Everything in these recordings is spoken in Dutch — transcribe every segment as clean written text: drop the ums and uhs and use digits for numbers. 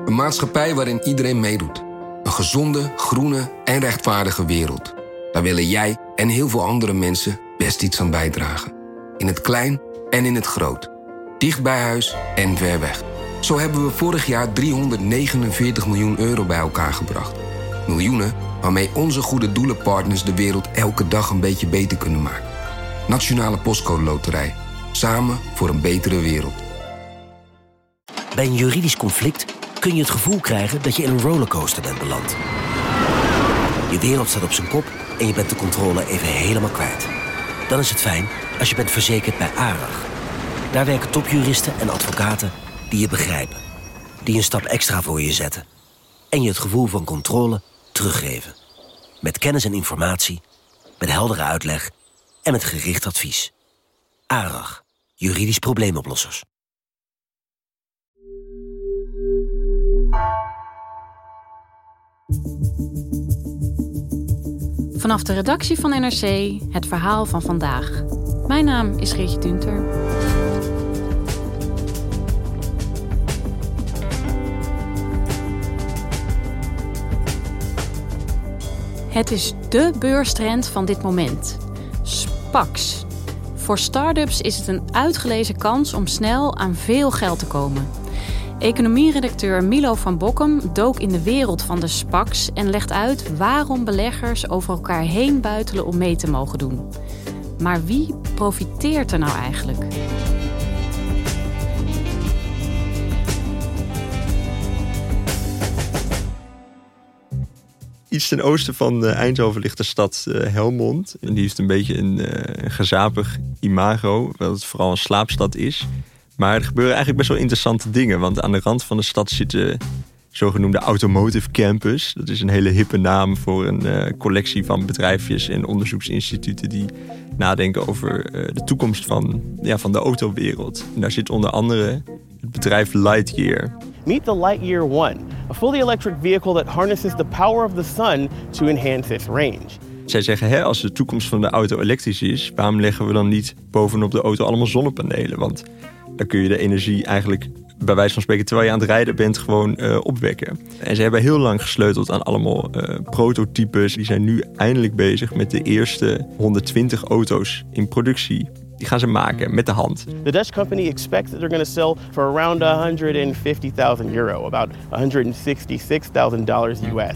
Een maatschappij waarin iedereen meedoet. Een gezonde, groene en rechtvaardige wereld. Daar willen jij en heel veel andere mensen best iets aan bijdragen. In het klein en in het groot. Dicht bij huis en ver weg. Zo hebben we vorig jaar 349 miljoen euro bij elkaar gebracht. Miljoenen waarmee onze goede doelenpartners de wereld elke dag een beetje beter kunnen maken. Nationale Postcode Loterij. Samen voor een betere wereld. Bij een juridisch conflict kun je het gevoel krijgen dat je in een rollercoaster bent beland. Je wereld staat op zijn kop en je bent de controle even helemaal kwijt. Dan is het fijn als je bent verzekerd bij ARAG. Daar werken topjuristen en advocaten die je begrijpen. Die een stap extra voor je zetten. En je het gevoel van controle teruggeven. Met kennis en informatie, met heldere uitleg en met gericht advies. ARAG, juridisch probleemoplossers. Vanaf de redactie van NRC, het verhaal van vandaag. Mijn naam is Geertje Tunter. Het is dé beurstrend van dit moment. SPACs. Voor start-ups is het een uitgelezen kans om snel aan veel geld te komen. Economieredacteur Milo van Bokkum dook in de wereld van de SPACs en legt uit waarom beleggers over elkaar heen buitelen om mee te mogen doen. Maar wie profiteert er nou eigenlijk? Iets ten oosten van Eindhoven ligt de stad Helmond. En die heeft een beetje een gezapig imago, wel het vooral een slaapstad is. Maar er gebeuren eigenlijk best wel interessante dingen. Want aan de rand van de stad zit de zogenoemde Automotive Campus. Dat is een hele hippe naam voor een collectie van bedrijfjes en onderzoeksinstituten die nadenken over de toekomst van de autowereld. En daar zit onder andere het bedrijf Lightyear. Meet the Lightyear One, a fully electric vehicle that harnesses the power of the sun to enhance its range. Zij zeggen, als de toekomst van de auto elektrisch is, waarom leggen we dan niet bovenop de auto allemaal zonnepanelen? Want dan kun je de energie eigenlijk, bij wijze van spreken, terwijl je aan het rijden bent, gewoon opwekken. En ze hebben heel lang gesleuteld aan allemaal prototypes. Die zijn nu eindelijk bezig met de eerste 120 auto's in productie. Die gaan ze maken met de hand. The Dutch company expects that they're going to sell for around €150,000, about $166,000 US.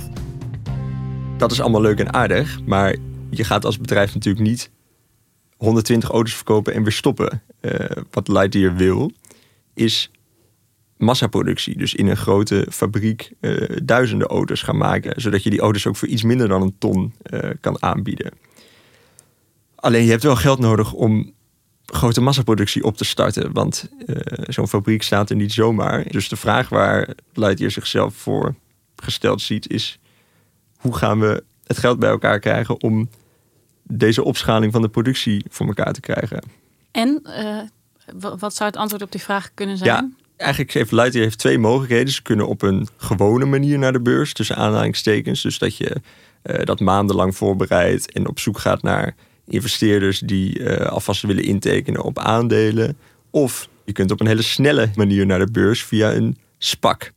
Dat is allemaal leuk en aardig, maar je gaat als bedrijf natuurlijk niet 120 auto's verkopen en weer stoppen. Wat Lightyear wil, is massaproductie. Dus in een grote fabriek duizenden auto's gaan maken, zodat je die auto's ook voor iets minder dan een ton kan aanbieden. Alleen je hebt wel geld nodig om grote massaproductie op te starten, want zo'n fabriek staat er niet zomaar. Dus de vraag waar Lightyear zichzelf voor gesteld ziet is: hoe gaan we het geld bij elkaar krijgen om deze opschaling van de productie voor elkaar te krijgen? En wat zou het antwoord op die vraag kunnen zijn? Ja, eigenlijk heeft Lightyear twee mogelijkheden. Ze kunnen op een gewone manier naar de beurs, tussen aanhalingstekens. Dus dat je dat maandenlang voorbereidt en op zoek gaat naar investeerders die alvast willen intekenen op aandelen. Of je kunt op een hele snelle manier naar de beurs via een SPAC.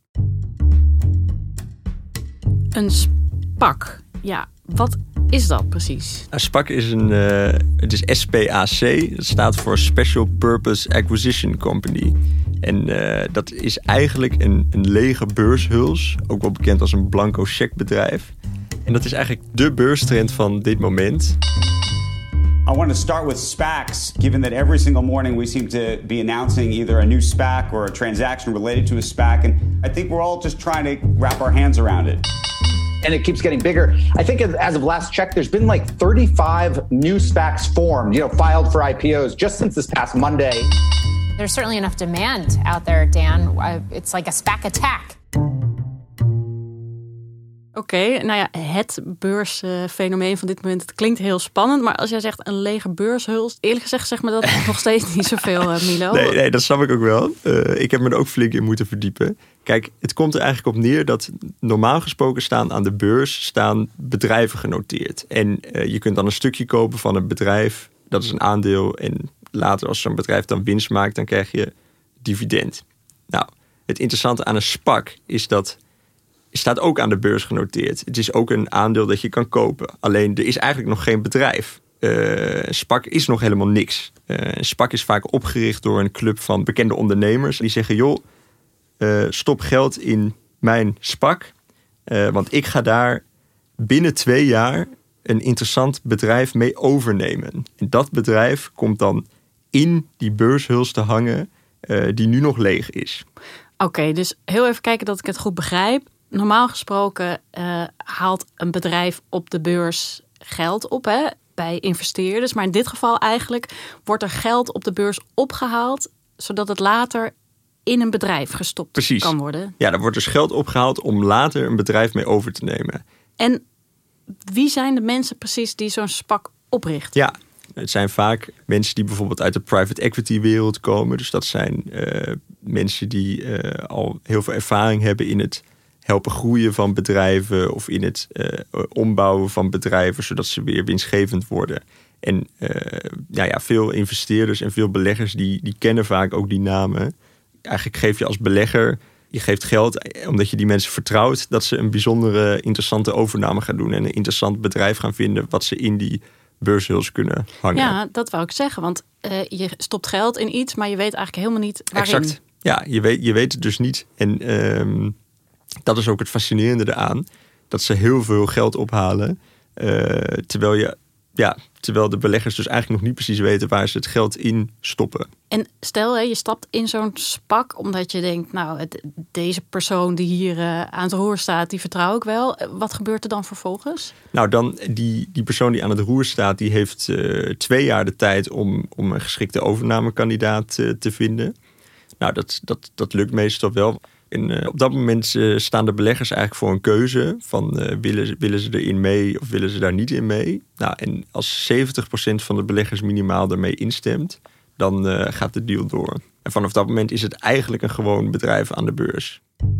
Een SPAC, ja. Wat is dat precies? Een SPAC is het is SPAC. Dat staat voor Special Purpose Acquisition Company. En dat is eigenlijk een lege beurshuls. Ook wel bekend als een blanco cheque bedrijf. En dat is eigenlijk de beurstrend van dit moment. I want to start with SPACs, given that every single morning we seem to be announcing either a new SPAC or a transaction related to a SPAC. And I think we're all just trying to wrap our hands around it. And it keeps getting bigger. I think as of last check, there's been like 35 new SPACs formed, filed for IPOs just since this past Monday. There's certainly enough demand out there, Dan. It's like a SPAC attack. Oké, nou ja, het beursfenomeen van dit moment, het klinkt heel spannend. Maar als jij zegt een lege beurshuls, eerlijk gezegd zeg me dat nog steeds niet zoveel, Milo. Nee, dat snap ik ook wel. Ik heb me er ook flink in moeten verdiepen. Kijk, het komt er eigenlijk op neer dat normaal gesproken staan aan de beurs bedrijven genoteerd. En je kunt dan een stukje kopen van een bedrijf, dat is een aandeel. En later als zo'n bedrijf dan winst maakt, dan krijg je dividend. Nou, Het interessante aan een SPAC is dat het staat ook aan de beurs genoteerd. Het is ook een aandeel dat je kan kopen. Alleen er is eigenlijk nog geen bedrijf. Een SPAC is nog helemaal niks. Een SPAC is vaak opgericht door een club van bekende ondernemers. Die zeggen, joh, stop geld in mijn SPAC. Want ik ga daar binnen 2 jaar een interessant bedrijf mee overnemen. En dat bedrijf komt dan in die beurshuls te hangen die nu nog leeg is. Oké, dus heel even kijken dat ik het goed begrijp. Normaal gesproken haalt een bedrijf op de beurs geld op, hè, bij investeerders. Maar in dit geval eigenlijk wordt er geld op de beurs opgehaald, zodat het later in een bedrijf gestopt kan worden. Ja, er wordt dus geld opgehaald om later een bedrijf mee over te nemen. En wie zijn de mensen precies die zo'n SPAC oprichten? Ja, het zijn vaak mensen die bijvoorbeeld uit de private equity wereld komen. Dus dat zijn mensen die al heel veel ervaring hebben in het helpen groeien van bedrijven of in het ombouwen van bedrijven, zodat ze weer winstgevend worden. En veel investeerders en veel beleggers die kennen vaak ook die namen. Eigenlijk geef je als belegger, je geeft geld omdat je die mensen vertrouwt dat ze een bijzondere interessante overname gaan doen en een interessant bedrijf gaan vinden wat ze in die beurshuls kunnen hangen. Ja, dat wou ik zeggen, want je stopt geld in iets, maar je weet eigenlijk helemaal niet waarin. Exact. Ja, je weet het dus niet. En dat is ook het fascinerende eraan, dat ze heel veel geld ophalen, terwijl de beleggers dus eigenlijk nog niet precies weten waar ze het geld in stoppen. En stel, je stapt in zo'n SPAC omdat je denkt, nou, deze persoon die hier aan het roer staat, die vertrouw ik wel. Wat gebeurt er dan vervolgens? Nou, dan die persoon die aan het roer staat, die heeft 2 jaar de tijd om een geschikte overnamekandidaat te vinden. Nou, dat lukt meestal wel. En op dat moment staan de beleggers eigenlijk voor een keuze van willen ze erin mee of willen ze daar niet in mee. Nou, en als 70% van de beleggers minimaal ermee instemt, dan gaat de deal door. En vanaf dat moment is het eigenlijk een gewoon bedrijf aan de beurs.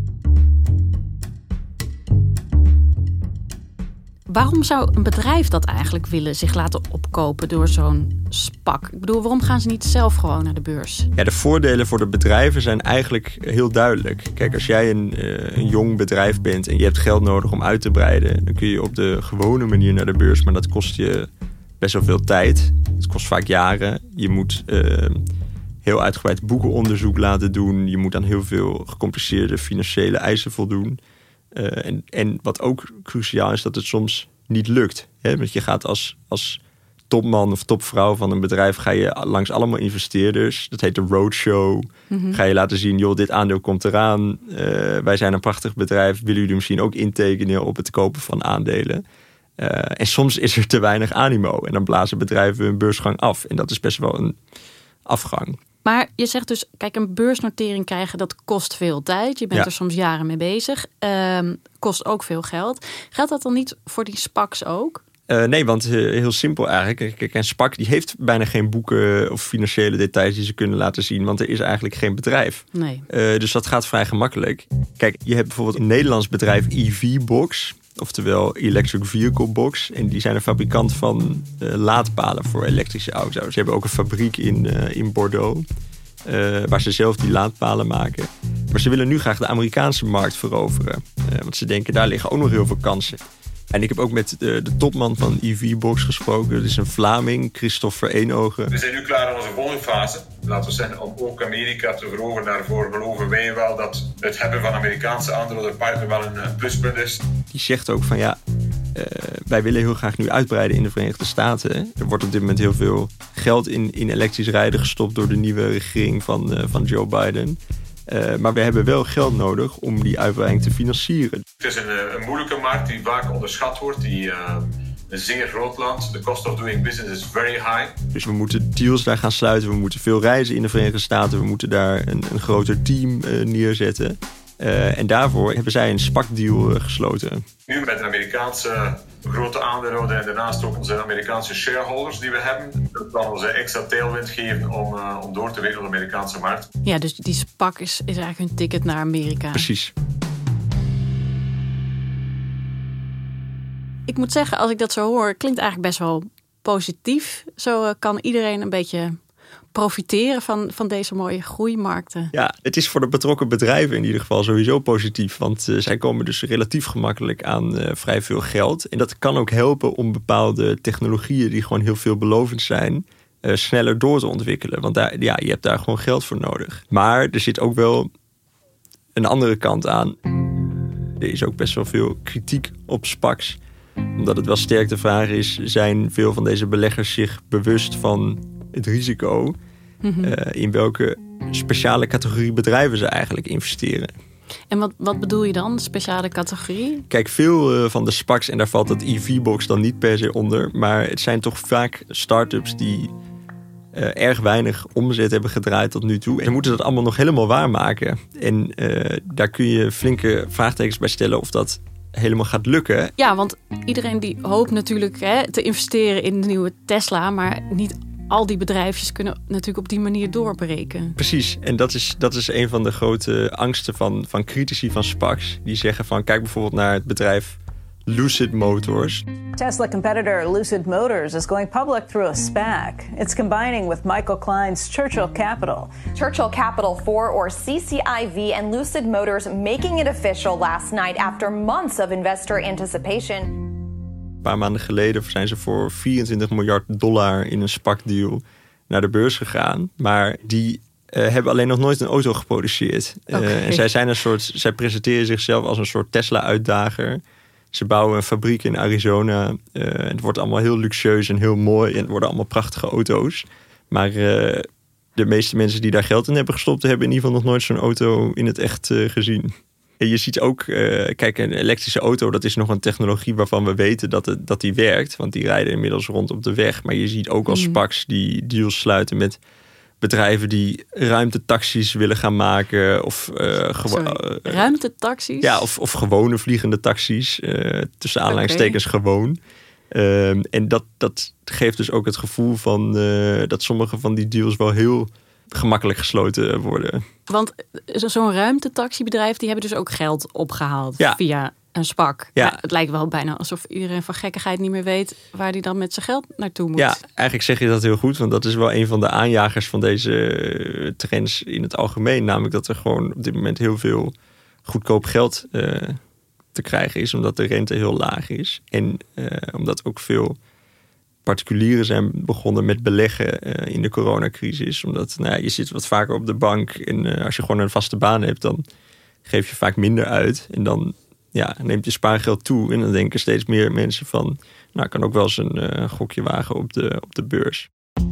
Waarom zou een bedrijf dat eigenlijk willen zich laten opkopen door zo'n SPAC? Ik bedoel, waarom gaan ze niet zelf gewoon naar de beurs? Ja, de voordelen voor de bedrijven zijn eigenlijk heel duidelijk. Kijk, als jij een jong bedrijf bent en je hebt geld nodig om uit te breiden, dan kun je op de gewone manier naar de beurs, maar dat kost je best wel veel tijd. Het kost vaak jaren. Je moet heel uitgebreid boekenonderzoek laten doen. Je moet aan heel veel gecompliceerde financiële eisen voldoen. En wat ook cruciaal is, dat het soms niet lukt. Hè? Want je gaat als topman of topvrouw van een bedrijf, ga je langs allemaal investeerders. Dat heet de roadshow. Mm-hmm. Ga je laten zien, joh, dit aandeel komt eraan. Wij zijn een prachtig bedrijf. Willen jullie misschien ook intekenen op het kopen van aandelen? En soms is er te weinig animo. En dan blazen bedrijven hun beursgang af. En dat is best wel een afgang. Maar je zegt dus, kijk, een beursnotering krijgen, dat kost veel tijd. Je bent er soms jaren mee bezig. Kost ook veel geld. Geldt dat dan niet voor die SPACs ook? Nee, want heel simpel eigenlijk. Kijk, een SPAC die heeft bijna geen boeken of financiële details die ze kunnen laten zien. Want er is eigenlijk geen bedrijf. Nee. Dus dat gaat vrij gemakkelijk. Kijk, je hebt bijvoorbeeld een Nederlands bedrijf, EV-Box. Oftewel Electric Vehicle Box. En die zijn een fabrikant van laadpalen voor elektrische auto's. Ze hebben ook een fabriek in Bordeaux. Waar ze zelf die laadpalen maken. Maar ze willen nu graag de Amerikaanse markt veroveren. Want ze denken, daar liggen ook nog heel veel kansen. En ik heb ook met de topman van EV-Box gesproken. Dat is een Vlaming, Christophe Vereenogen. We zijn nu klaar aan onze volgende fase. Laten we zeggen, om ook Amerika te veroveren. Daarvoor geloven wij wel dat het hebben van Amerikaanse aandeelhouderpartner wel een pluspunt is. Die zegt ook van wij willen heel graag nu uitbreiden in de Verenigde Staten. Er wordt op dit moment heel veel geld in elektrisch rijden gestopt door de nieuwe regering van Joe Biden. Maar we hebben wel geld nodig om die uitbreiding te financieren. Het is een moeilijke markt die vaak onderschat wordt. Die een zeer groot land. De cost of doing business is very high. Dus we moeten deals daar gaan sluiten. We moeten veel reizen in de Verenigde Staten. We moeten daar een groter team neerzetten. En daarvoor hebben zij een SPAC-deal gesloten. Nu met een Amerikaanse grote aandeelhouder en daarnaast ook onze Amerikaanse shareholders die we hebben. Dat kan ons extra tailwind geven om door te werken op de Amerikaanse markt. Ja, dus die SPAC is eigenlijk hun ticket naar Amerika. Precies. Ik moet zeggen, als ik dat zo hoor, klinkt eigenlijk best wel positief. Zo kan iedereen een beetje profiteren van deze mooie groeimarkten. Ja, het is voor de betrokken bedrijven in ieder geval sowieso positief. Want zij komen dus relatief gemakkelijk aan vrij veel geld. En dat kan ook helpen om bepaalde technologieën die gewoon heel veelbelovend zijn, sneller door te ontwikkelen. Want je hebt daar gewoon geld voor nodig. Maar er zit ook wel een andere kant aan. Er is ook best wel veel kritiek op SPACs. Omdat het wel sterk de vraag is, zijn veel van deze beleggers zich bewust van het risico? In welke speciale categorie bedrijven ze eigenlijk investeren. En wat bedoel je dan, speciale categorie? Kijk, veel van de SPACs, en daar valt het EV-box dan niet per se onder, maar het zijn toch vaak start-ups die erg weinig omzet hebben gedraaid tot nu toe. En ze moeten dat allemaal nog helemaal waarmaken. En daar kun je flinke vraagtekens bij stellen of dat helemaal gaat lukken. Ja, want iedereen die hoopt natuurlijk te investeren in de nieuwe Tesla, maar niet al die bedrijfjes kunnen natuurlijk op die manier doorbreken. Precies, en dat is een van de grote angsten van critici van SPACs. Die zeggen van, kijk bijvoorbeeld naar het bedrijf Lucid Motors. Tesla competitor Lucid Motors is going public through a SPAC. It's combining with Michael Klein's Churchill Capital. Churchill Capital 4, or CCIV, and Lucid Motors making it official last night after months of investor anticipation. Een paar maanden geleden zijn ze voor $24 miljard in een SPAC-deal naar de beurs gegaan. Maar die hebben alleen nog nooit een auto geproduceerd. En zij presenteren zichzelf als een soort Tesla-uitdager. Ze bouwen een fabriek in Arizona. Het wordt allemaal heel luxueus en heel mooi. En het worden allemaal prachtige auto's. Maar de meeste mensen die daar geld in hebben gestopt, hebben in ieder geval nog nooit zo'n auto in het echt gezien. En je ziet ook, kijk, een elektrische auto, dat is nog een technologie waarvan we weten dat die werkt. Want die rijden inmiddels rond op de weg. Maar je ziet ook als SPACs die deals sluiten met bedrijven die ruimtetaxis willen gaan maken. Of ruimtetaxis? Ja, of gewone vliegende taxis. Tussen aanhalingstekens gewoon. En dat geeft dus ook het gevoel van dat sommige van die deals wel heel gemakkelijk gesloten worden. Want zo'n ruimtetaxibedrijf, die hebben dus ook geld opgehaald via een SPAC. Ja. Maar het lijkt wel bijna alsof iedereen van gekkigheid niet meer weet waar die dan met zijn geld naartoe moet. Ja, eigenlijk zeg je dat heel goed, want dat is wel een van de aanjagers van deze trends in het algemeen. Namelijk dat er gewoon op dit moment heel veel goedkoop geld te krijgen is, omdat de rente heel laag is. En omdat ook veel particulieren zijn begonnen met beleggen in de coronacrisis. Omdat je zit wat vaker op de bank en als je gewoon een vaste baan hebt, dan geef je vaak minder uit. En dan neemt je spaargeld toe. En dan denken steeds meer mensen van, ik kan ook wel eens een gokje wagen op de beurs.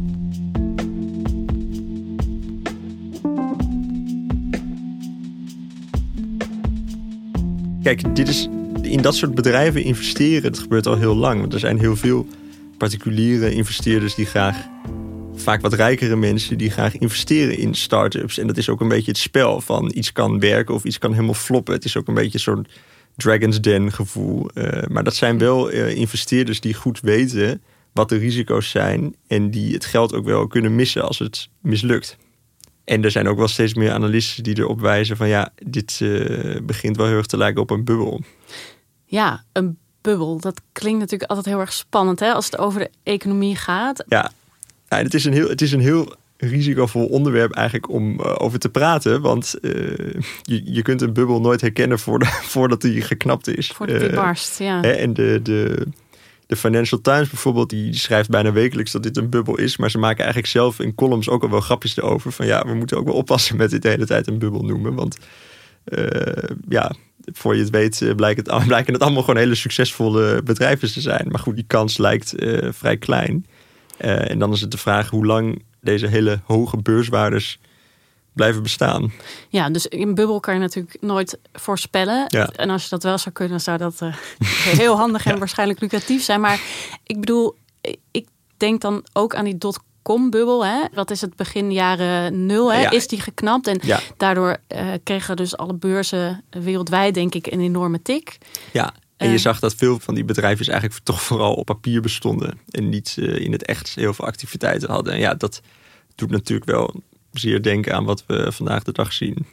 Kijk, in dat soort bedrijven investeren, dat gebeurt al heel lang. Want er zijn heel veel particuliere investeerders die vaak wat rijkere mensen, die graag investeren in start-ups. En dat is ook een beetje het spel van iets kan werken of iets kan helemaal floppen. Het is ook een beetje zo'n Dragon's Den gevoel. Maar dat zijn wel investeerders die goed weten wat de risico's zijn en die het geld ook wel kunnen missen als het mislukt. En er zijn ook wel steeds meer analisten die erop wijzen van dit begint wel heel erg te lijken op een bubbel. Ja, een bubbel, dat klinkt natuurlijk altijd heel erg spannend, hè, als het over de economie gaat. Ja, het is een heel risicovol onderwerp eigenlijk om over te praten. Want je kunt een bubbel nooit herkennen voordat die geknapt is. Voordat die barst, ja. En de Financial Times bijvoorbeeld, die schrijft bijna wekelijks dat dit een bubbel is. Maar ze maken eigenlijk zelf in columns ook al wel grapjes erover. Van we moeten ook wel oppassen met dit de hele tijd een bubbel noemen. Want voor je het weet blijken het allemaal gewoon hele succesvolle bedrijven te zijn. Maar goed, die kans lijkt vrij klein. En dan is het de vraag hoe lang deze hele hoge beurswaardes blijven bestaan. Ja, dus een bubbel kan je natuurlijk nooit voorspellen. Ja. En als je dat wel zou kunnen, zou dat heel handig en waarschijnlijk lucratief zijn. Maar ik bedoel, ik denk dan ook aan die dotcom-bubbel. Hè? Dat is het begin jaren 0. Hè? Ja. Is die geknapt? En daardoor kregen dus alle beurzen wereldwijd, denk ik, een enorme tik. Ja. En je zag dat veel van die bedrijven eigenlijk toch vooral op papier bestonden. En niet in het echt heel veel activiteiten hadden. En dat doet natuurlijk wel zeer denken aan wat we vandaag de dag zien.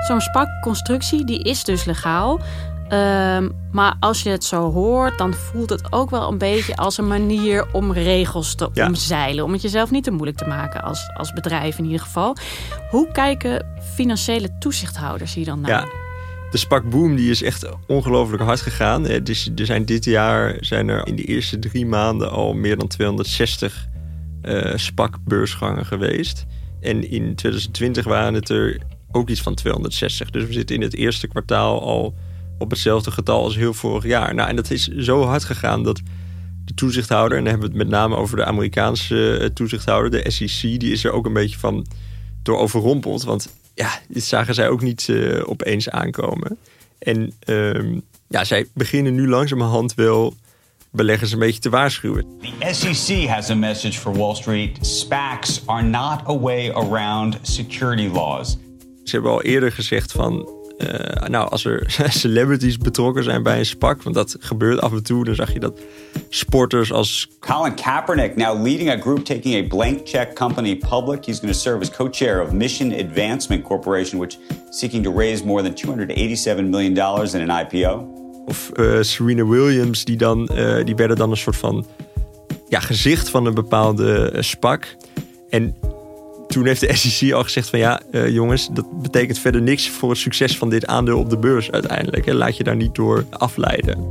Zo'n SPAC-constructie die is dus legaal. Maar als je het zo hoort, dan voelt het ook wel een beetje als een manier om regels te omzeilen. Om het jezelf niet te moeilijk te maken als bedrijf in ieder geval. Hoe kijken financiële toezichthouders hier dan naar? Ja, de SPAC-boom die is echt ongelooflijk hard gegaan. Dit jaar zijn er in de eerste 3 maanden al meer dan 260 SPAC-beursgangen geweest. En in 2020 waren het er ook iets van 260. Dus we zitten in het eerste kwartaal al op hetzelfde getal als heel vorig jaar. Nou, en dat is zo hard gegaan dat de toezichthouder, en dan hebben we het met name over de Amerikaanse toezichthouder, de SEC, die is er ook een beetje van door overrompeld. Want ja, dit zagen zij ook niet opeens aankomen. En zij beginnen nu langzamerhand wel beleggers een beetje te waarschuwen. The SEC has a message for Wall Street. SPACs are not a way around security laws. Ze hebben al eerder gezegd van als er celebrities betrokken zijn bij een SPAC, want dat gebeurt af en toe, dan zag je dat sporters als Colin Kaepernick now leading a group taking a blank check company public. He's going to serve as co-chair of Mission Advancement Corporation, which is seeking to raise more than $287 million in an IPO. Of Serena Williams, die werden dan een soort van gezicht van een bepaalde SPAC. En toen heeft de SEC al gezegd van jongens, dat betekent verder niks voor het succes van dit aandeel op de beurs uiteindelijk. Hè. Laat je daar niet door afleiden.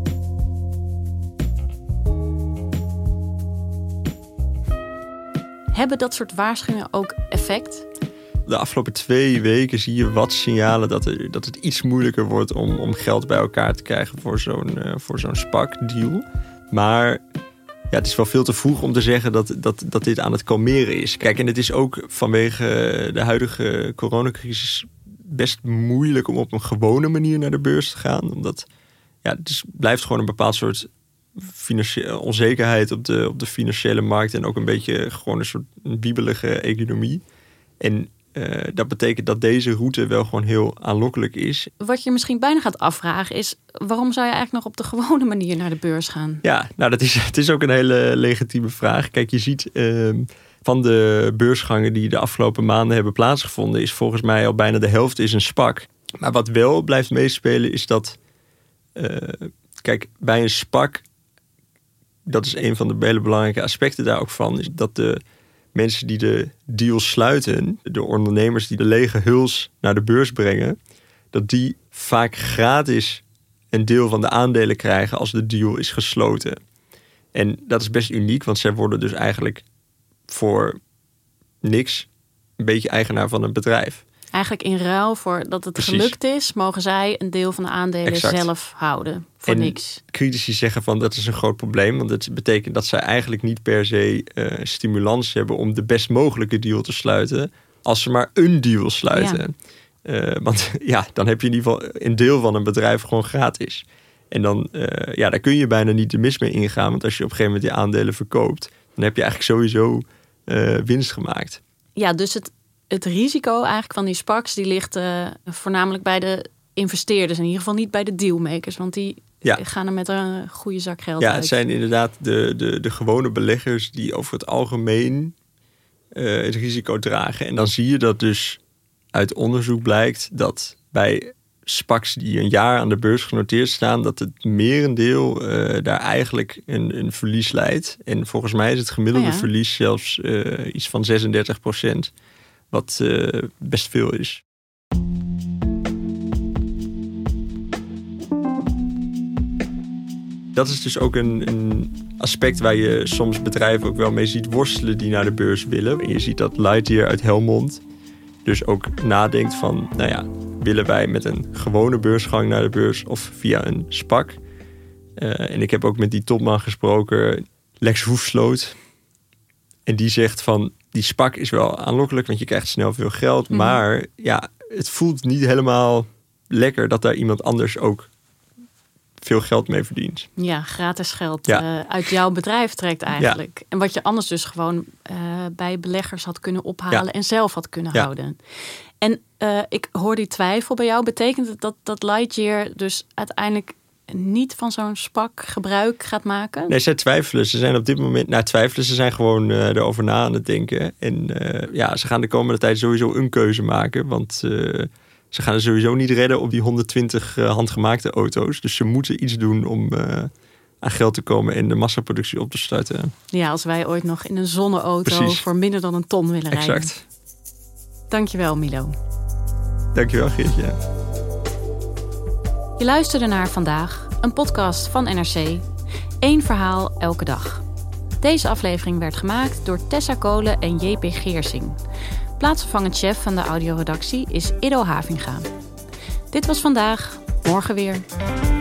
Hebben dat soort waarschuwingen ook effect? De afgelopen 2 weken zie je wat signalen dat het iets moeilijker wordt om geld bij elkaar te krijgen voor zo'n SPAC-deal. Maar het is wel veel te vroeg om te zeggen dat dit aan het kalmeren is. Kijk, en het is ook vanwege de huidige coronacrisis best moeilijk om op een gewone manier naar de beurs te gaan. Omdat het blijft gewoon een bepaald soort onzekerheid op de financiële markt en ook een beetje gewoon een soort biebelige economie. En dat betekent dat deze route wel gewoon heel aanlokkelijk is. Wat je misschien bijna gaat afvragen is, waarom zou je eigenlijk nog op de gewone manier naar de beurs gaan? Ja, nou het is ook een hele legitieme vraag. Kijk, je ziet van de beursgangen die de afgelopen maanden hebben plaatsgevonden, is volgens mij al bijna de helft is een SPAC. Maar wat wel blijft meespelen is dat, kijk, bij een SPAC, dat is een van de hele belangrijke aspecten daar ook van, is dat de mensen die de deals sluiten, de ondernemers die de lege huls naar de beurs brengen, dat die vaak gratis een deel van de aandelen krijgen als de deal is gesloten. En dat is best uniek, want zij worden dus eigenlijk voor niks een beetje eigenaar van een bedrijf. Eigenlijk in ruil voor dat het gelukt is, mogen zij een deel van de aandelen zelf houden. Voor niks. Critici zeggen van dat is een groot probleem, want het betekent dat zij eigenlijk niet per se stimulans hebben om de best mogelijke deal te sluiten, als ze maar een deal sluiten. Want dan heb je in ieder geval een deel van een bedrijf gewoon gratis. En dan daar kun je bijna niet de mis mee ingaan, want als je op een gegeven moment die aandelen verkoopt, dan heb je eigenlijk sowieso winst gemaakt. Ja, dus het risico eigenlijk van die SPACs, die ligt voornamelijk bij de investeerders. In ieder geval niet bij de dealmakers, want die gaan er met een goede zak geld uit. Ja, het zijn inderdaad de gewone beleggers die over het algemeen het risico dragen. En dan zie je dat dus uit onderzoek blijkt dat bij SPACs die een jaar aan de beurs genoteerd staan, dat het merendeel daar eigenlijk een verlies leidt. En volgens mij is het gemiddelde verlies zelfs iets van 36%. Wat best veel is. Dat is dus ook een aspect waar je soms bedrijven ook wel mee ziet worstelen die naar de beurs willen. En je ziet dat Lightyear uit Helmond dus ook nadenkt van, willen wij met een gewone beursgang naar de beurs of via een SPAC? En ik heb ook met die topman gesproken, Lex Hoefsloot. En die zegt van, die SPAC is wel aanlokkelijk, want je krijgt snel veel geld. Mm. Maar het voelt niet helemaal lekker dat daar iemand anders ook veel geld mee verdient. Ja, gratis geld uit jouw bedrijf trekt eigenlijk. Ja. En wat je anders dus gewoon bij beleggers had kunnen ophalen en zelf had kunnen houden. En ik hoor die twijfel bij jou. Betekent het dat Lightyear dus uiteindelijk niet van zo'n SPAC gebruik gaat maken? Nee, zij twijfelen. Ze zijn op dit moment twijfelen. Ze zijn gewoon erover na aan het denken. En ze gaan de komende tijd sowieso een keuze maken. Want ze gaan er sowieso niet redden op die 120 handgemaakte auto's. Dus ze moeten iets doen om aan geld te komen en de massaproductie op te starten. Ja, als wij ooit nog in een zonneauto voor minder dan een ton willen rijden. Exact. Dankjewel, Milo. Dankjewel, Geertje. Je luisterde naar Vandaag, een podcast van NRC. 1 verhaal elke dag. Deze aflevering werd gemaakt door Tessa Kolen en JP Geersing. Plaatsvervangend chef van de audioredactie is Ido Havinga. Dit was Vandaag, morgen weer.